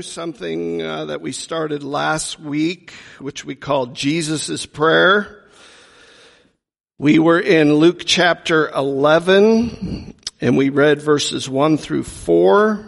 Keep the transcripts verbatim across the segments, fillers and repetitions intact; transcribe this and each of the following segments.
something uh, that we started last week, which we called Jesus' Prayer. We were in Luke chapter eleven, and we read verses one through four.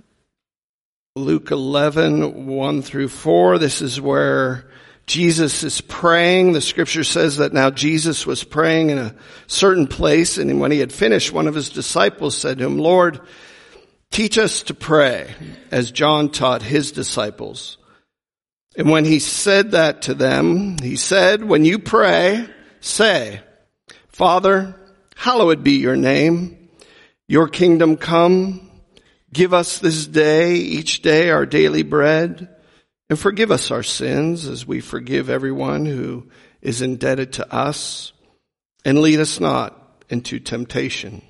Luke eleven, one through four. This is where Jesus is praying. The scripture says that now Jesus was praying in a certain place, and when he had finished, one of his disciples said to him, "Lord, teach us to pray, as John taught his disciples." And when he said that to them, he said, "When you pray, say, Father, hallowed be your name. Your kingdom come. Give us this day, each day, our daily bread. And forgive us our sins as we forgive everyone who is indebted to us. And lead us not into temptation."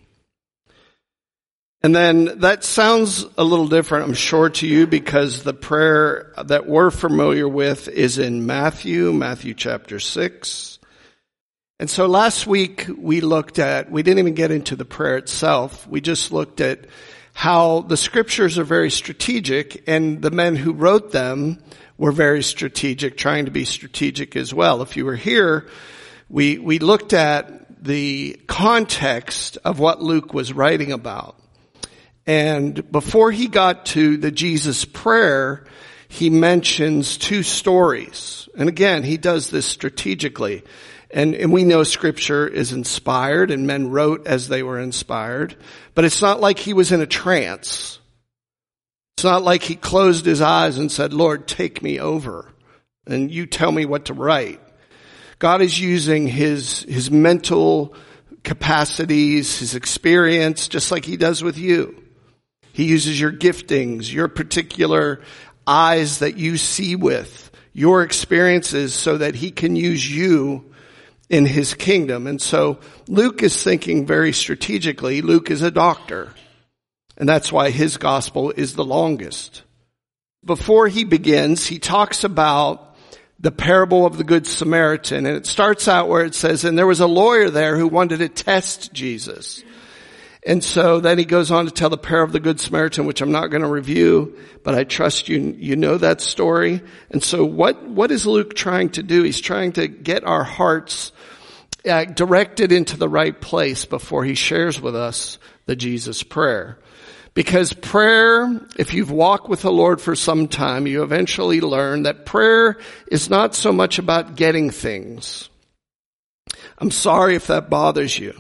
And then that sounds a little different, I'm sure, to you, because the prayer that we're familiar with is in Matthew, Matthew chapter six. And so last week we looked at, we didn't even get into the prayer itself. We just looked at how the scriptures are very strategic, and the men who wrote them were very strategic, trying to be strategic as well. If you were here, we, we looked at the context of what Luke was writing about. And before he got to the Jesus prayer, he mentions two stories. And again, he does this strategically. And, and we know scripture is inspired, and men wrote as they were inspired. But it's not like he was in a trance. It's not like he closed his eyes and said, "Lord, take me over, and you tell me what to write." God is using his, his mental capacities, his experience, just like he does with you. He uses your giftings, your particular eyes that you see with, your experiences, so that he can use you in his kingdom. And so Luke is thinking very strategically. Luke is a doctor, and that's why his gospel is the longest. Before he begins, he talks about the parable of the Good Samaritan, and it starts out where it says, "And there was a lawyer there who wanted to test Jesus." And so then he goes on to tell the parable of the Good Samaritan, which I'm not going to review, but I trust you you know that story. And so what what is Luke trying to do? He's trying to get our hearts uh, directed into the right place before he shares with us the Jesus prayer. Because prayer, if you've walked with the Lord for some time, you eventually learn that prayer is not so much about getting things. I'm sorry if that bothers you.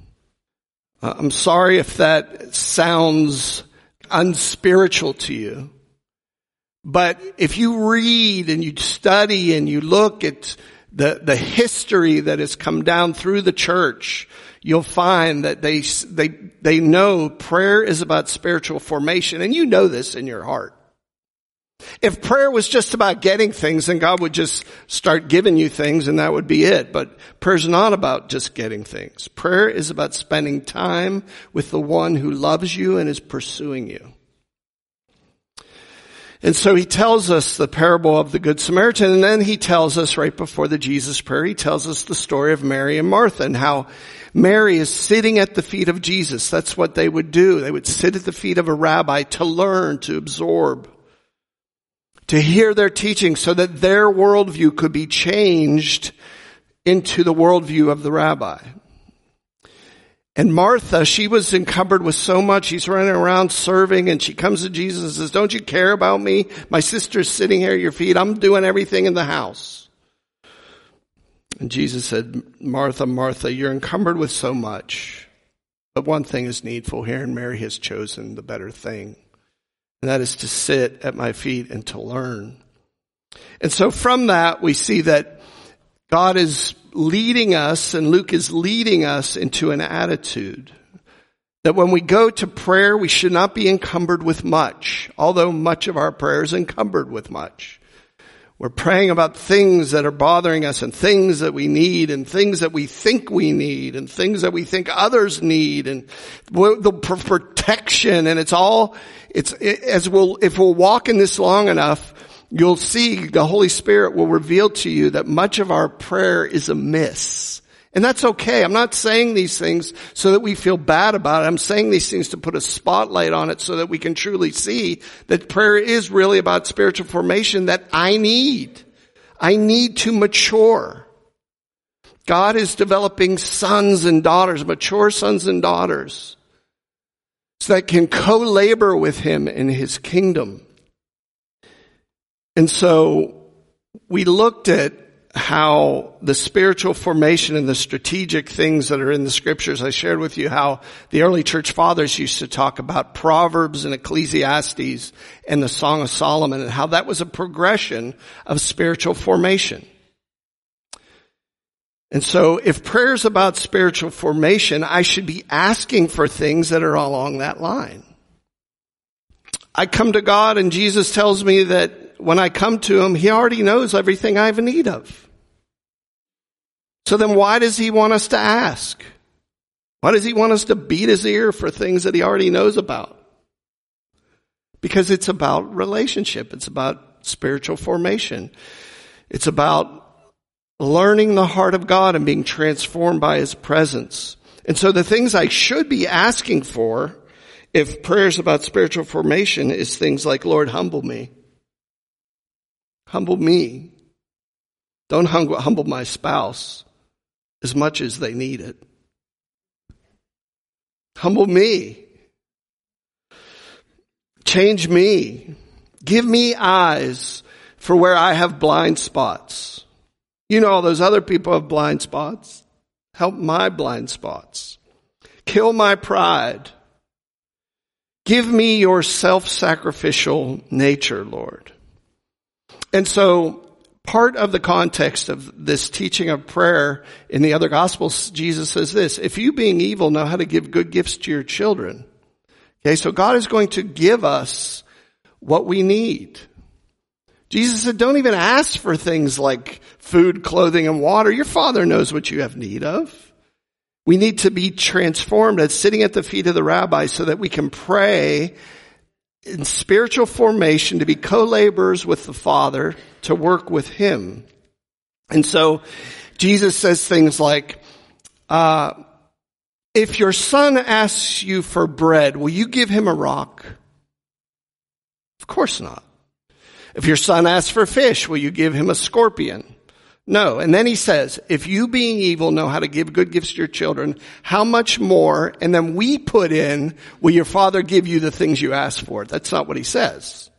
Uh, I'm sorry if that sounds unspiritual to you. But if you read and you study and you look at the, the history that has come down through the church, you'll find that they, they, they know prayer is about spiritual formation. And you know this in your heart. If prayer was just about getting things, then God would just start giving you things and that would be it. But prayer's not about just getting things. Prayer is about spending time with the one who loves you and is pursuing you. And so he tells us the parable of the Good Samaritan, and then he tells us right before the Jesus prayer, he tells us the story of Mary and Martha and how Mary is sitting at the feet of Jesus. That's what they would do. They would sit at the feet of a rabbi to learn, to absorb, to hear their teaching so that their worldview could be changed into the worldview of the rabbi. And Martha, she was encumbered with so much. She's running around serving, and she comes to Jesus and says, "Don't you care about me? My sister's sitting here at your feet. I'm doing everything in the house." And Jesus said, "Martha, Martha, you're encumbered with so much. But one thing is needful here, and Mary has chosen the better thing. And that is to sit at my feet and to learn." And so from that, we see that God is leading us, and Luke is leading us into an attitude that when we go to prayer, we should not be encumbered with much, although much of our prayer is encumbered with much. We're praying about things that are bothering us, and things that we need, and things that we think we need, and things that we think others need, and the protection, and it's all, it's, as we'll, if we'll walk in this long enough, you'll see the Holy Spirit will reveal to you that much of our prayer is amiss. And that's okay. I'm not saying these things so that we feel bad about it. I'm saying these things to put a spotlight on it so that we can truly see that prayer is really about spiritual formation that I need. I need to mature. God is developing sons and daughters, mature sons and daughters, so that can co-labor with him in his kingdom. And so we looked at how the spiritual formation and the strategic things that are in the scriptures. I shared with you how the early church fathers used to talk about Proverbs and Ecclesiastes and the Song of Solomon, and how that was a progression of spiritual formation. And so if prayer is about spiritual formation, I should be asking for things that are along that line. I come to God and Jesus tells me that when I come to him, he already knows everything I have need of. So then why does he want us to ask? Why does he want us to beat his ear for things that he already knows about? Because it's about relationship. It's about spiritual formation. It's about learning the heart of God and being transformed by his presence. And so the things I should be asking for, if prayer is about spiritual formation, is things like, Lord, humble me. Humble me. Don't hum- humble my spouse as much as they need it. Humble me. Change me. Give me eyes for where I have blind spots. You know, all those other people have blind spots. Help my blind spots. Kill my pride. Give me your self-sacrificial nature, Lord. And so part of the context of this teaching of prayer in the other Gospels, Jesus says this: if you being evil know how to give good gifts to your children. Okay, so God is going to give us what we need. Jesus said, don't even ask for things like food, clothing, and water. Your Father knows what you have need of. We need to be transformed as sitting at the feet of the rabbi so that we can pray in spiritual formation, to be co-laborers with the Father, to work with him. And so Jesus says things like, uh, if your son asks you for bread, will you give him a rock? Of course not. If your son asks for fish, will you give him a scorpion? No. And then he says, if you being evil know how to give good gifts to your children, how much more? And then we put in, will your Father give you the things you ask for? That's not what he says.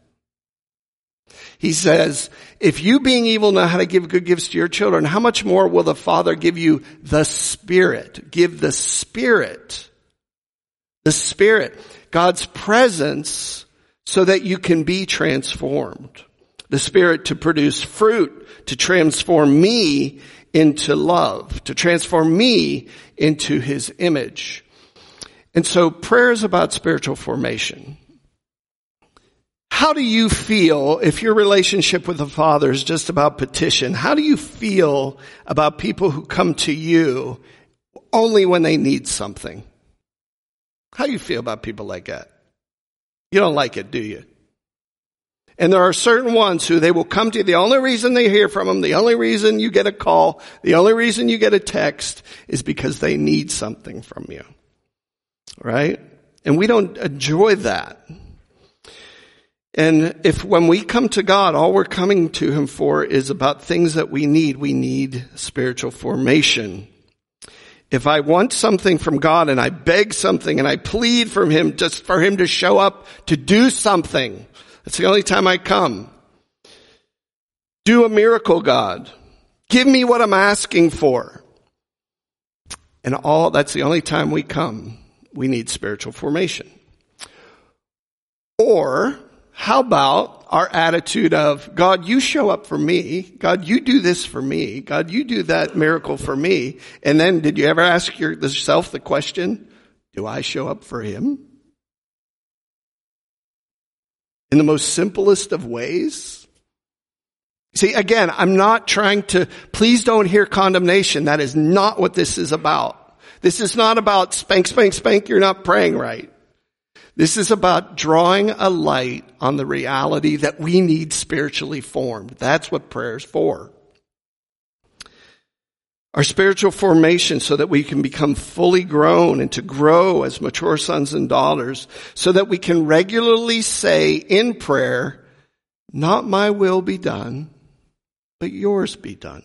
He says, if you being evil know how to give good gifts to your children, how much more will the Father give you the Spirit? Give the Spirit. The Spirit. God's presence so that you can be transformed. The Spirit to produce fruit, to transform me into love, to transform me into his image. And so prayer is about spiritual formation. How do you feel if your relationship with the Father is just about petition? How do you feel about people who come to you only when they need something? How do you feel about people like that? You don't like it, do you? And there are certain ones who they will come to you. The only reason they hear from them, the only reason you get a call, the only reason you get a text is because they need something from you. Right? And we don't enjoy that. And if when we come to God, all we're coming to him for is about things that we need, we need spiritual formation. If I want something from God and I beg something and I plead from him just for him to show up to do something, that's the only time I come. Do a miracle, God. Give me what I'm asking for. And all, that's the only time we come. We need spiritual formation. Or, how about our attitude of, God, you show up for me. God, you do this for me. God, you do that miracle for me. And then did you ever ask yourself the question, do I show up for him? In the most simplest of ways? See, again, I'm not trying to, please don't hear condemnation. That is not what this is about. This is not about spank, spank, spank, you're not praying right. This is about drawing a light on the reality that we need spiritually formed. That's what prayer is for. Our spiritual formation so that we can become fully grown and to grow as mature sons and daughters so that we can regularly say in prayer, not my will be done, but yours be done.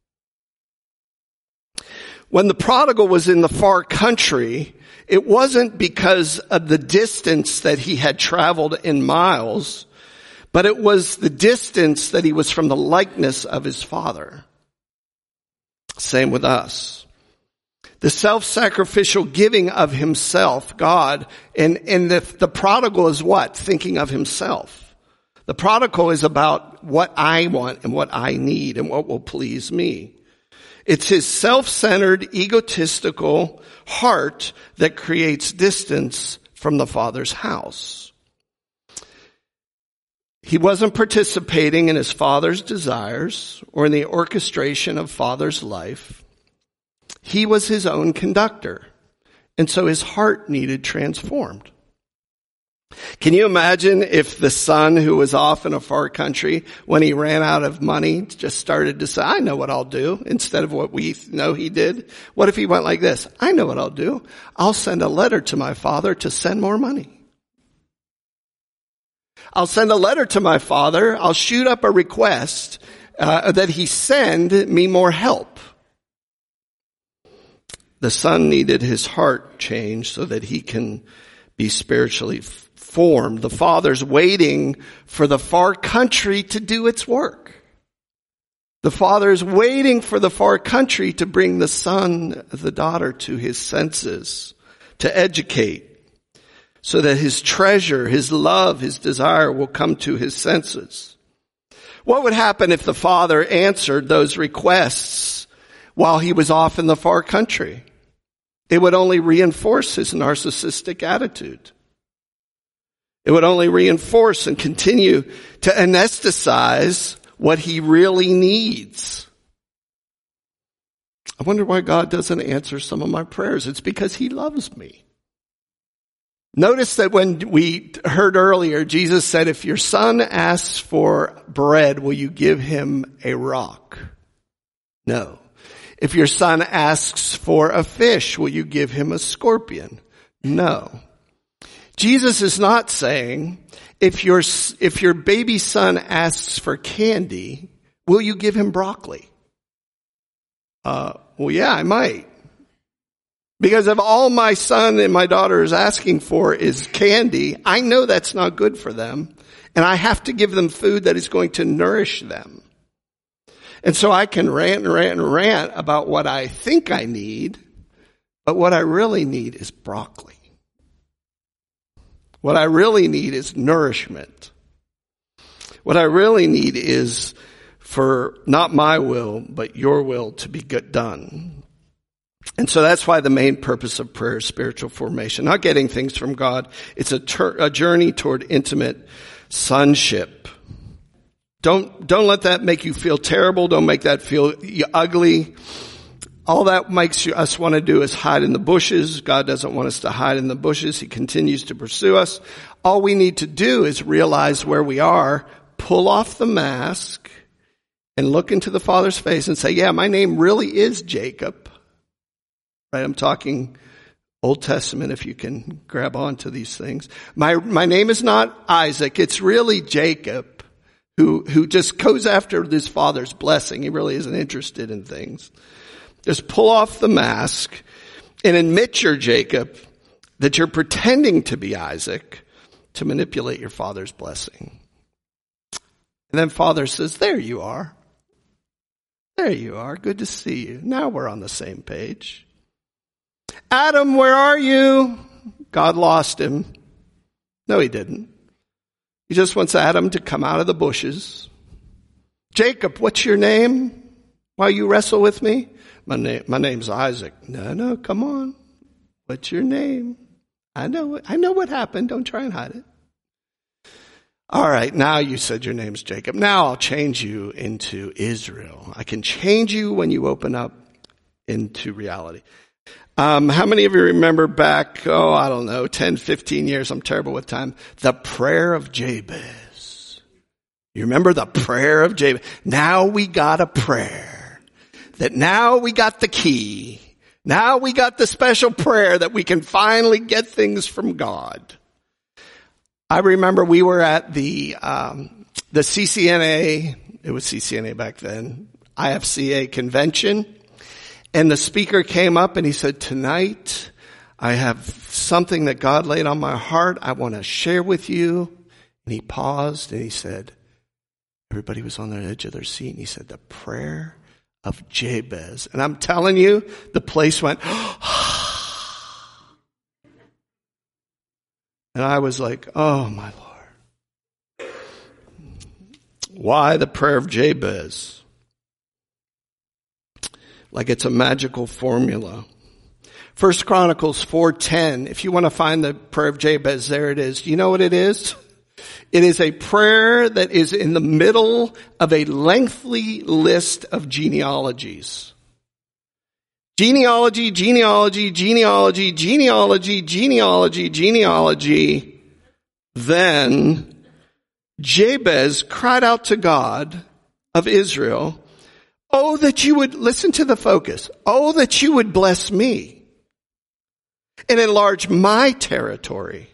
When the prodigal was in the far country, it wasn't because of the distance that he had traveled in miles, but it was the distance that he was from the likeness of his father. Same with us. The self-sacrificial giving of himself, God, and, and the, the prodigal is what? Thinking of himself. The prodigal is about what I want and what I need and what will please me. It's his self-centered, egotistical heart that creates distance from the Father's house. He wasn't participating in his Father's desires or in the orchestration of Father's life. He was his own conductor, and so his heart needed transformed. Can you imagine if the son who was off in a far country, when he ran out of money, just started to say, I know what I'll do, instead of what we know he did? What if he went like this? I know what I'll do. I'll send a letter to my father to send more money. I'll send a letter to my father. I'll shoot up a request uh, that he send me more help. The son needed his heart changed so that he can be spiritually formed. The father's waiting for the far country to do its work. The father is waiting for the far country to bring the son, the daughter, to his senses, to educate, so that his treasure, his love, his desire will come to his senses. What would happen if the father answered those requests while he was off in the far country? It would only reinforce his narcissistic attitude. It would only reinforce and continue to anesthetize what he really needs. I wonder why God doesn't answer some of my prayers. It's because he loves me. Notice that when we heard earlier, Jesus said, if your son asks for bread, will you give him a rock? No. If your son asks for a fish, will you give him a scorpion? No. Jesus is not saying, if your, if your baby son asks for candy, will you give him broccoli? Uh, well, yeah, I might. Because if all my son and my daughter is asking for is candy, I know that's not good for them. And I have to give them food that is going to nourish them. And so I can rant and rant and rant about what I think I need, but what I really need is broccoli. What I really need is nourishment. What I really need is for not my will, but your will to be done. And so that's why the main purpose of prayer is spiritual formation, not getting things from God. It's a, ter- a journey toward intimate sonship. Don't, don't let that make you feel terrible. Don't make that feel ugly. All that makes you, us want to do is hide in the bushes. God doesn't want us to hide in the bushes. He continues to pursue us. All we need to do is realize where we are, pull off the mask, and look into the Father's face and say, yeah, my name really is Jacob. Right? I'm talking Old Testament, if you can grab onto these things. My, my name is not Isaac. It's really Jacob, who, who just goes after his father's blessing. He really isn't interested in things. Just pull off the mask and admit you're Jacob, that you're pretending to be Isaac to manipulate your father's blessing. And then Father says, there you are. There you are. Good to see you. Now we're on the same page. Adam, where are you? God lost him. No, he didn't. He just wants Adam to come out of the bushes. Jacob, what's your name? While you wrestle with me? My name, my name's Isaac. No, no, come on. What's your name? I know it. I know what happened. Don't try and hide it. All right, now you said your name's Jacob. Now I'll change you into Israel. I can change you when you open up into reality. Um, how many of you remember back, oh, I don't know, ten, fifteen years, I'm terrible with time, the prayer of Jabez? You remember the prayer of Jabez? Now we got a prayer that now we got the key. Now we got the special prayer that we can finally get things from God. I remember we were at the, um, the C C N A, it was C C N A back then, I F C A convention, and the speaker came up and he said, tonight I have something that God laid on my heart I want to share with you. And he paused and he said, everybody was on the edge of their seat, and he said, the prayer of Jabez. And I'm telling you, the place went, and I was like, oh my Lord. Why the prayer of Jabez? Like it's a magical formula. First Chronicles four ten, if you want to find the prayer of Jabez, there it is. Do you know what it is? It is a prayer that is in the middle of a lengthy list of genealogies. Genealogy, genealogy, genealogy, genealogy, genealogy, genealogy. Then Jabez cried out to God of Israel, oh, that you would, listen to the focus, oh, that you would bless me and enlarge my territory.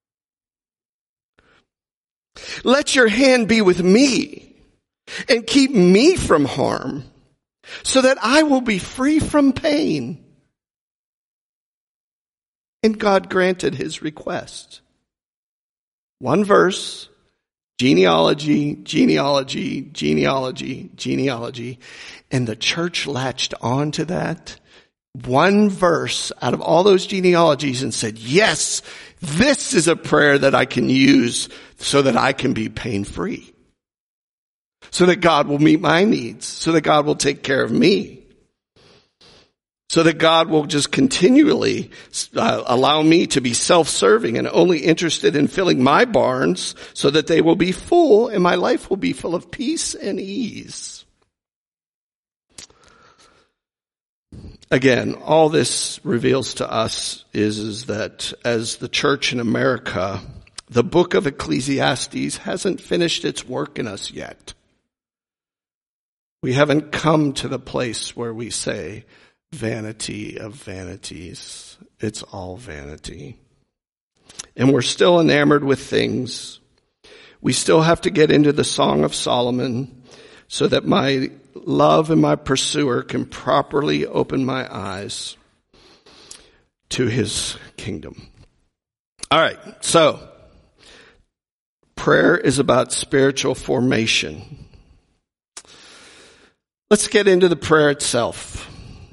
Let your hand be with me and keep me from harm so that I will be free from pain. And God granted his request. One verse, genealogy, genealogy, genealogy, genealogy. And the church latched on to that one verse out of all those genealogies and said, yes, this is a prayer that I can use so that I can be pain-free. So that God will meet my needs. So that God will take care of me. So that God will just continually uh, allow me to be self-serving and only interested in filling my barns so that they will be full and my life will be full of peace and ease. Again, all this reveals to us is, is that as the church in America, the book of Ecclesiastes hasn't finished its work in us yet. We haven't come to the place where we say, vanity of vanities. It's all vanity. And we're still enamored with things. We still have to get into the Song of Solomon so that my love and my pursuer can properly open my eyes to his kingdom. All right, so prayer is about spiritual formation. Let's get into the prayer itself.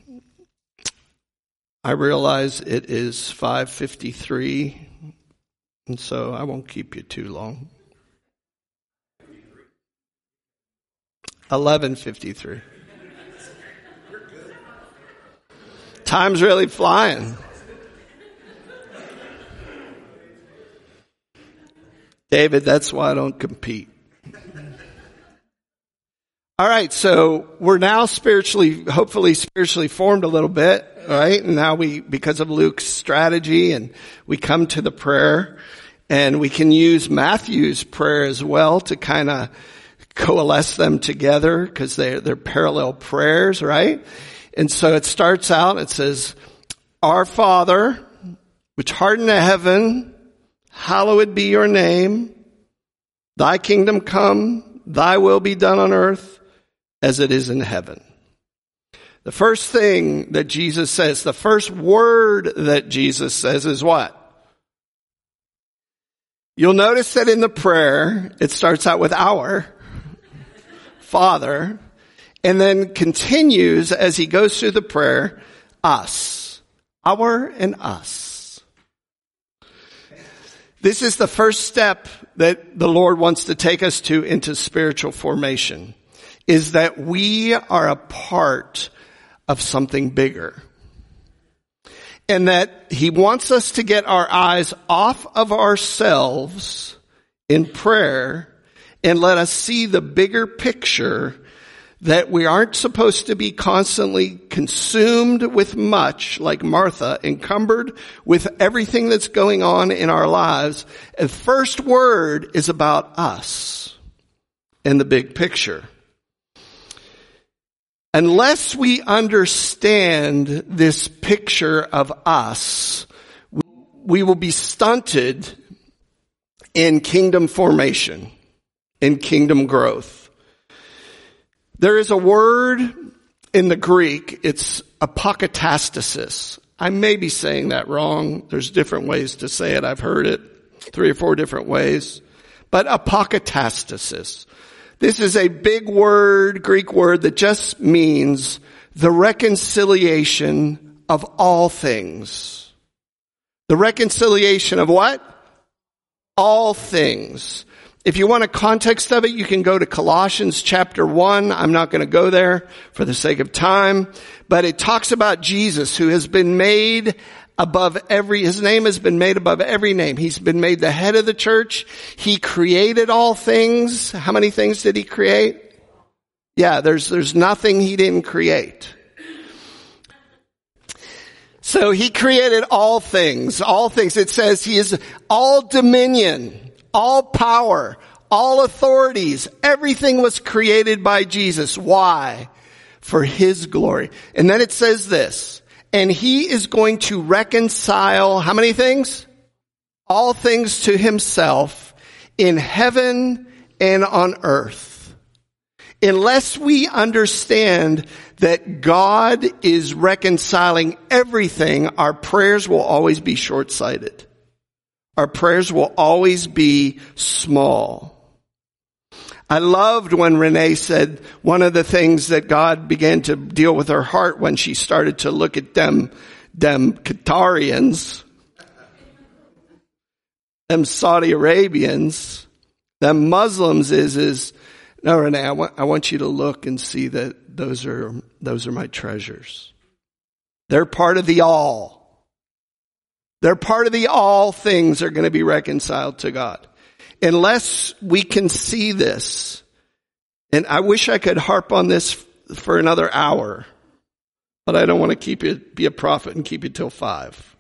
I realize it is five fifty-three, and so I won't keep you too long. eleven fifty-three. Time's really flying. David, that's why I don't compete. All right, so we're now spiritually, hopefully spiritually formed a little bit, right? And now we, because of Luke's strategy, and we come to the prayer, and we can use Matthew's prayer as well to kind of coalesce them together because they're, they're parallel prayers, right? And so it starts out, it says, Our Father, which art in heaven, hallowed be your name. Thy kingdom come, thy will be done on earth as it is in heaven. The first thing that Jesus says, the first word that Jesus says is what? You'll notice that in the prayer, it starts out with our Father, and then continues as he goes through the prayer, us. Our and us. This is the first step that the Lord wants to take us to into spiritual formation, is that we are a part of something bigger. And that he wants us to get our eyes off of ourselves in prayer and let us see the bigger picture, that we aren't supposed to be constantly consumed with much, like Martha, encumbered with everything that's going on in our lives. The first word is about us and the big picture. Unless we understand this picture of us, we will be stunted in kingdom formation, in kingdom growth. There is a word in the Greek, it's apokatastasis. I may be saying that wrong. There's different ways to say it. I've heard it three or four different ways. But apokatastasis. This is a big word, Greek word, that just means the reconciliation of all things. The reconciliation of what? All things. If you want a context of it, you can go to Colossians chapter one. I'm not going to go there for the sake of time, but it talks about Jesus, who has been made above every, his name has been made above every name. He's been made the head of the church. He created all things. How many things did he create? Yeah, there's, there's nothing he didn't create. So he created all things, all things. It says he is all dominion, all power, all authorities. Everything was created by Jesus. Why? For his glory. And then it says this, and he is going to reconcile how many things? All things to himself in heaven and on earth. Unless we understand that God is reconciling everything, our prayers will always be short-sighted. Our prayers will always be small. I loved when Renee said one of the things that God began to deal with her heart when she started to look at them, them Qatarians, them Saudi Arabians, them Muslims is, is, no, Renee, I want, I want you to look and see that those are, those are my treasures. They're part of the all. They're part of the all things are going to be reconciled to God. Unless we can see this, and I wish I could harp on this for another hour, but I don't want to keep you, be a prophet and keep you till five.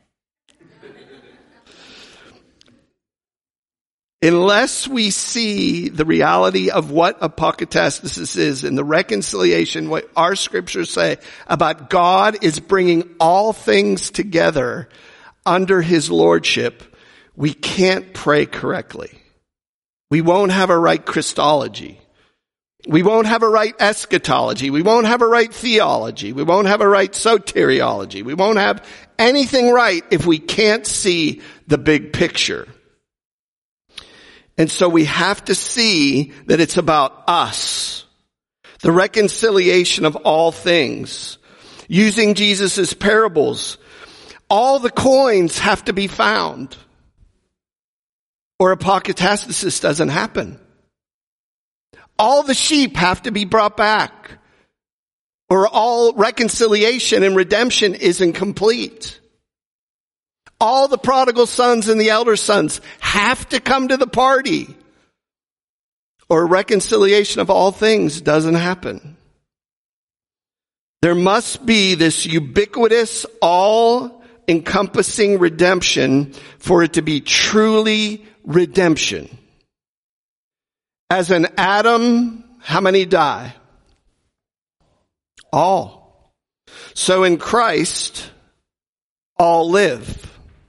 Unless we see the reality of what apokatastasis is and the reconciliation, what our scriptures say about God is bringing all things together under his lordship, we can't pray correctly. We won't have a right Christology. We won't have a right eschatology. We won't have a right theology. We won't have a right soteriology. We won't have anything right if we can't see the big picture. And so we have to see that it's about us. The reconciliation of all things. Using Jesus' parables. All the coins have to be found, or apokatastasis doesn't happen. All the sheep have to be brought back, or all reconciliation and redemption isn't complete. All the prodigal sons and the elder sons have to come to the party, or reconciliation of all things doesn't happen. There must be this ubiquitous, all-encompassing redemption for it to be truly redemption. As an Adam, how many die? All. So in Christ, all live.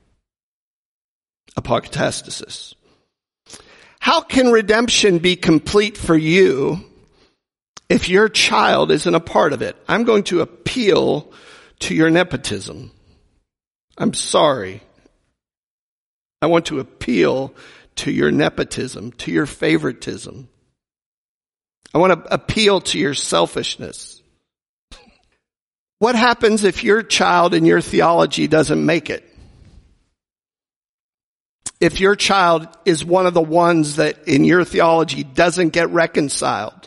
Apokatastasis. How can redemption be complete for you if your child isn't a part of it? I'm going to appeal to your nepotism. I'm sorry. I want to appeal to your nepotism, to your favoritism. I want to appeal to your selfishness. What happens if your child in your theology doesn't make it? If your child is one of the ones that in your theology doesn't get reconciled,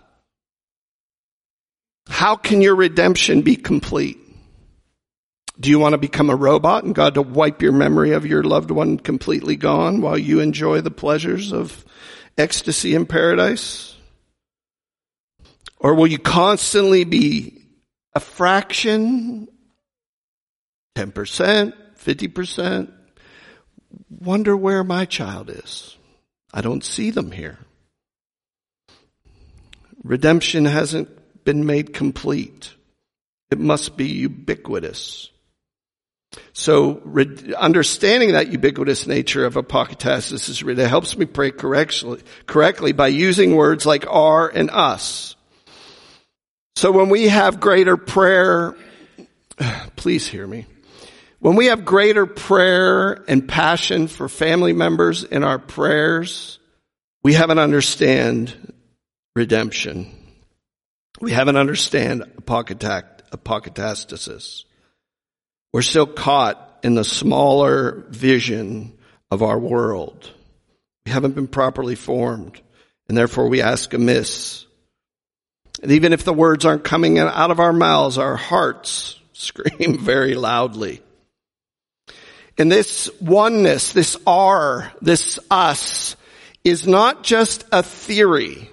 how can your redemption be complete? Do you want to become a robot and God to wipe your memory of your loved one completely gone while you enjoy the pleasures of ecstasy in paradise? Or will you constantly be a fraction, ten percent, fifty percent? Wonder where my child is. I don't see them here. Redemption hasn't been made complete. It must be ubiquitous. So re- understanding that ubiquitous nature of apokatasis is really helps me pray correctly, correctly by using words like "are" and "us." So when we have greater prayer, please hear me. When we have greater prayer and passion for family members in our prayers, we haven't understand redemption. We haven't understand apokatastasis. We're still caught in the smaller vision of our world. We haven't been properly formed, and therefore we ask amiss. And even if the words aren't coming out of our mouths, our hearts scream very loudly. And this oneness, this "are," this "us," is not just a theory.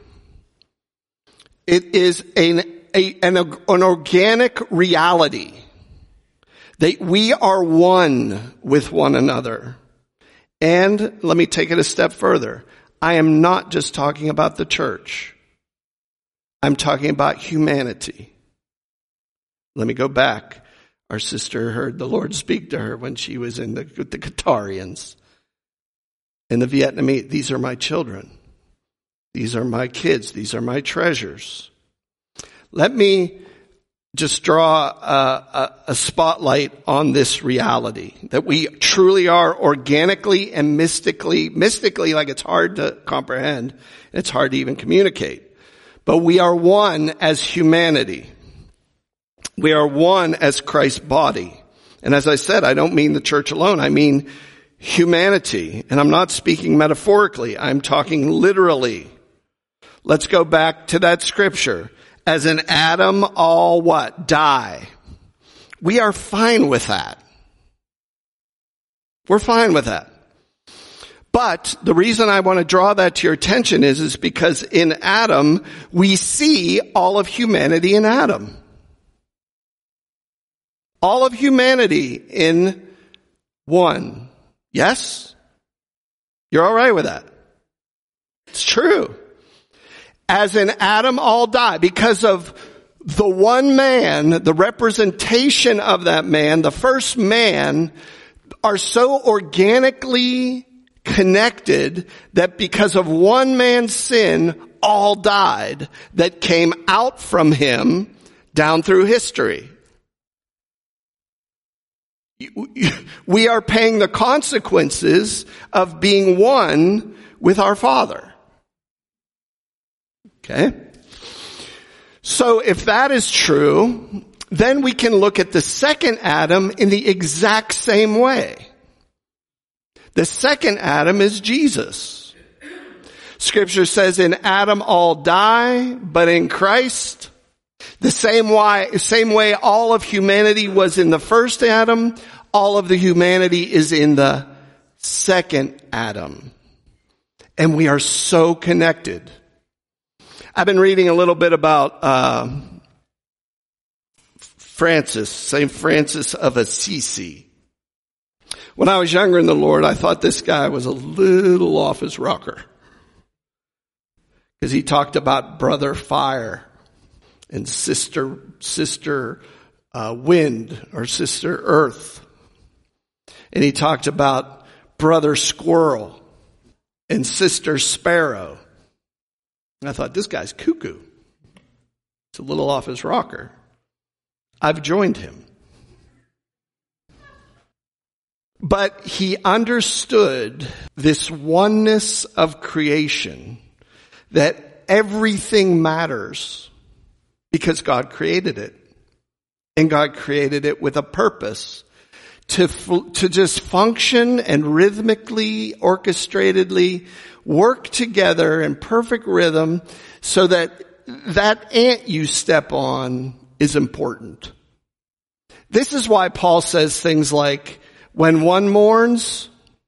It is an, a, an, an organic reality that we are one with one another. And let me take it a step further. I am not just talking about the church. I'm talking about humanity. Let me go back. Our sister heard the Lord speak to her when she was in the, with the Qatarians. In the Vietnamese, these are my children. These are my kids. These are my treasures. Let me just draw a, a, a spotlight on this reality that we truly are organically and mystically, mystically like it's hard to comprehend. It's hard to even communicate. But we are one as humanity. We are one as Christ's body. And as I said, I don't mean the church alone. I mean humanity. And I'm not speaking metaphorically. I'm talking literally. Let's go back to that scripture. As in Adam, all what? Die. We are fine with that. We're fine with that. But the reason I want to draw that to your attention is, is because in Adam, we see all of humanity in Adam. All of humanity in one. Yes? You're all right with that? It's true. As in Adam, all die. Because of the one man, the representation of that man, the first man, are so organically connected that because of one man's sin, all died that came out from him down through history. We are paying the consequences of being one with our Father. Okay? So if that is true, then we can look at the second Adam in the exact same way. The second Adam is Jesus. Scripture says in Adam all die, but in Christ, the same way, same way all of humanity was in the first Adam, all of the humanity is in the second Adam. And we are so connected. I've been reading a little bit about uh, Francis, Saint Francis of Assisi. When I was younger in the Lord, I thought this guy was a little off his rocker. Because he talked about brother fire and sister, sister uh, wind or sister earth. And he talked about brother squirrel and sister sparrow. And I thought, this guy's cuckoo. It's a little off his rocker. I've joined him. But he understood this oneness of creation, that everything matters because God created it. And God created it with a purpose to, to just function and rhythmically, orchestratedly work together in perfect rhythm so that that ant you step on is important. This is why Paul says things like, when one mourns,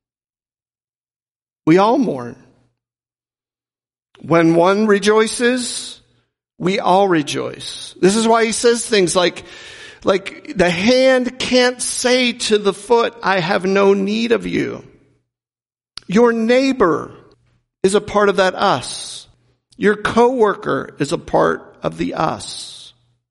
we all mourn. When one rejoices, we all rejoice. This is why he says things like, like the hand can't say to the foot, I have no need of you. Your neighbor is a part of that us. Your coworker is a part of the us.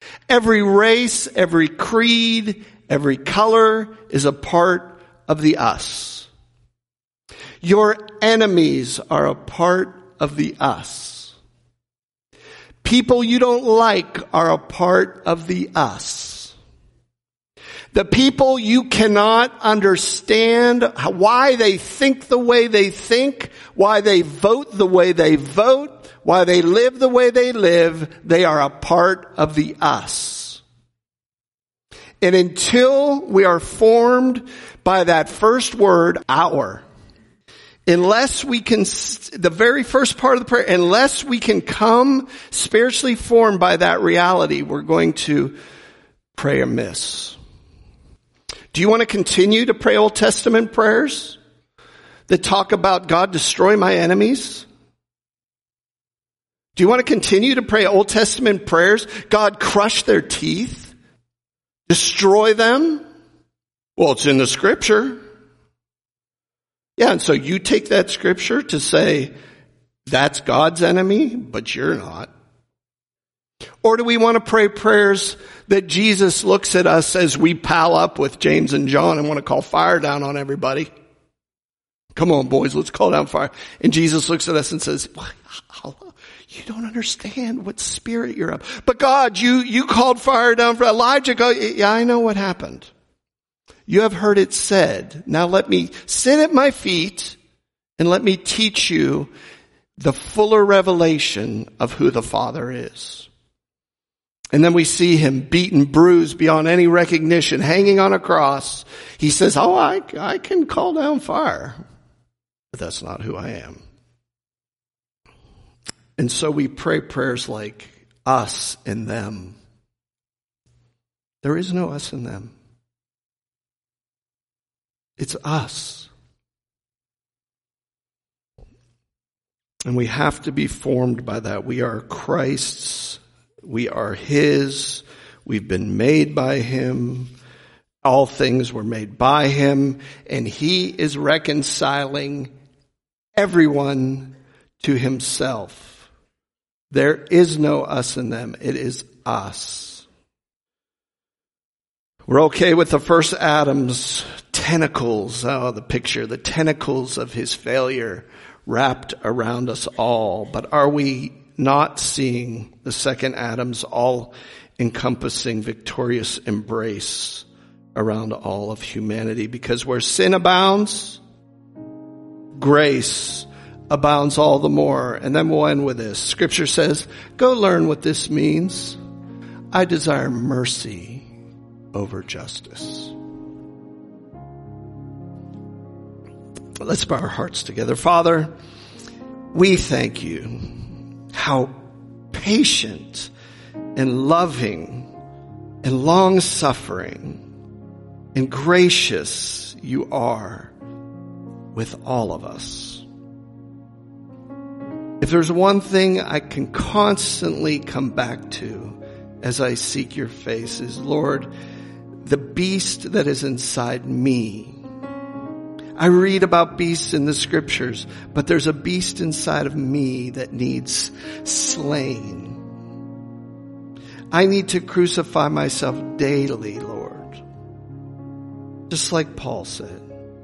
Every race, every creed, every color is a part of the us. Your enemies are a part of the us. People you don't like are a part of the us. The people you cannot understand why they think the way they think, why they vote the way they vote, why they live the way they live, they are a part of the us. And until we are formed by that first word, our, unless we can, the very first part of the prayer, unless we can come spiritually formed by that reality, we're going to pray amiss. Do you want to continue to pray Old Testament prayers that talk about God destroy my enemies? Do you want to continue to pray Old Testament prayers? God crush their teeth? Destroy them? Well, it's in the scripture. Yeah, and so you take that scripture to say, that's God's enemy, but you're not. Or do we want to pray prayers that Jesus looks at us as we pal up with James and John and want to call fire down on everybody? Come on, boys, let's call down fire. And Jesus looks at us and says, you don't understand what spirit you're of. But God, you, you called fire down for Elijah. Go, yeah, I know what happened. You have heard it said. Now let me sit at my feet and let me teach you the fuller revelation of who the Father is. And then we see him beaten, bruised beyond any recognition, hanging on a cross. He says, oh, I, I can call down fire. But that's not who I am. And so we pray prayers like us and them. There is no us and them. It's us. And we have to be formed by that. We are Christ's. We are his. We've been made by him. All things were made by him. And he is reconciling everyone to himself. There is no us and them. It is us. We're okay with the first Adam's tentacles. Oh, the picture, the tentacles of his failure wrapped around us all. But are we not seeing the second Adam's all-encompassing, victorious embrace around all of humanity? Because where sin abounds, grace abounds all the more. And then we'll end with this. Scripture says, go learn what this means. I desire mercy over justice. Let's bow our hearts together. Father, we thank you how patient and loving and long-suffering and gracious you are with all of us. If there's one thing I can constantly come back to as I seek your face is, Lord, the beast that is inside me. I read about beasts in the scriptures, but there's a beast inside of me that needs slain. I need to crucify myself daily, Lord. Just like Paul said.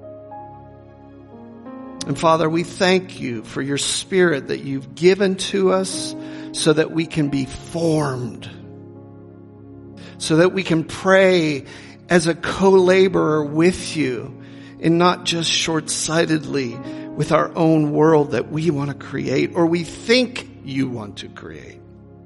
And Father, we thank you for your Spirit that you've given to us so that we can be formed. So that we can pray as a co-laborer with you and not just short-sightedly with our own world that we want to create or we think you want to create.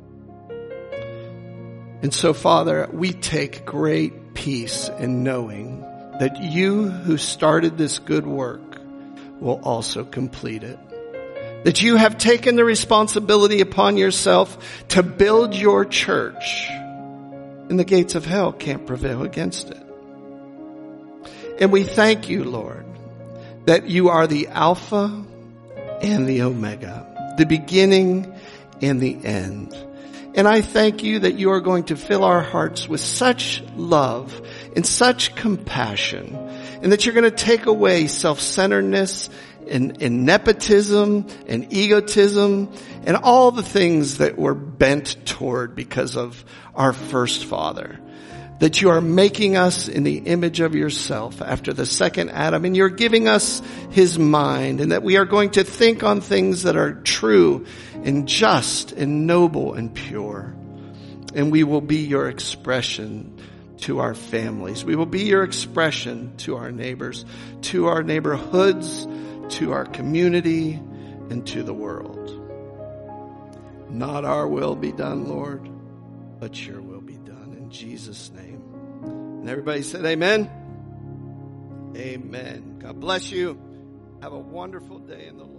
And so, Father, we take great peace in knowing that you who started this good work will also complete it. That you have taken the responsibility upon yourself to build your church, and the gates of hell can't prevail against it. And we thank you, Lord, that you are the Alpha and the Omega, the beginning and the end. And I thank you that you are going to fill our hearts with such love and such compassion, and that you're going to take away self-centeredness and, and nepotism and egotism and all the things that we're bent toward because of our first father. That you are making us in the image of yourself after the second Adam, and you're giving us his mind, and that we are going to think on things that are true and just and noble and pure. And we will be your expression to our families. We will be your expression to our neighbors, to our neighborhoods, to our community, and to the world. Not our will be done, Lord, but your will be done. In Jesus' name. And everybody said amen. Amen. God bless you. Have a wonderful day in the Lord.